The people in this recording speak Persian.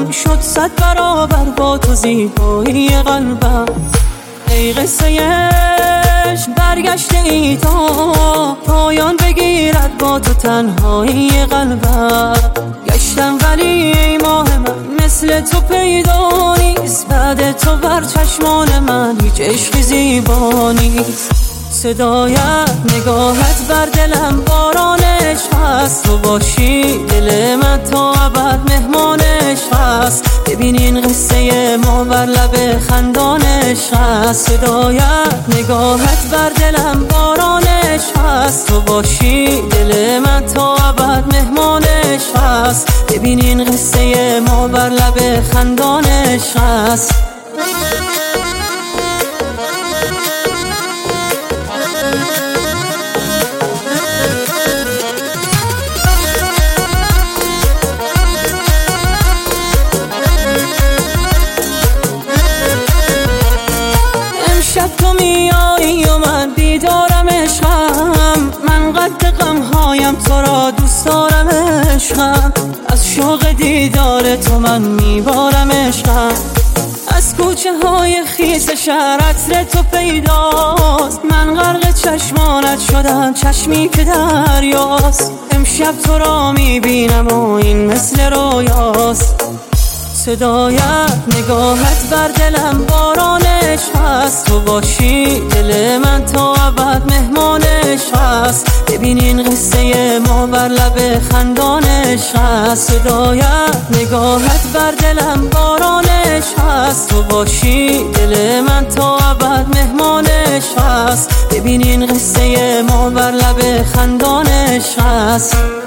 من شد 100 برابر با تو زیبایی قلبم. ای قصه عشق برگشته ای تا پایان بگیرد با تو تنهایی قلبم. گشتم ولی ای ماه من مثل تو پیدا نیست، بعد تو بر چشمان من هیچ عشقی زیبا نیست. صدایت نگاهت بر دلم باران عشق هست، تو باشی دل من تا ابد مهمان عشق هست. ببین این قصه ما بر لب خندان عشق هست. صدایت نگاهت بر دلم باران عشق هست، تو باشی دل من تا ابد مهمان عشق هست. ببین این قصه ما بر لب خندان عشق هست. شب تو میایی و من بیدارم عشقم، من قد غمهایم تو را دوست دارم عشقم. از شوق دیدار تو من میبارم عشقم. از کوچه های خیس شهر عطر تو پیداست، من غرق چشمانت شدم چشمی که دریاست. امشب تو را میبینم و این مثل رویاست. صدایت نگاهت بر دلم باران عشق هست، تو باشی دل من تا ابد مهمان عشق هست. ببین این قصه ما بر لب خندان عشق هست. صدایت نگاهت بر دلم باران عشق هست، تو باشی دل من تا ابد مهمان عشق هست. ببین این قصه ما بر لب خندان عشق هست.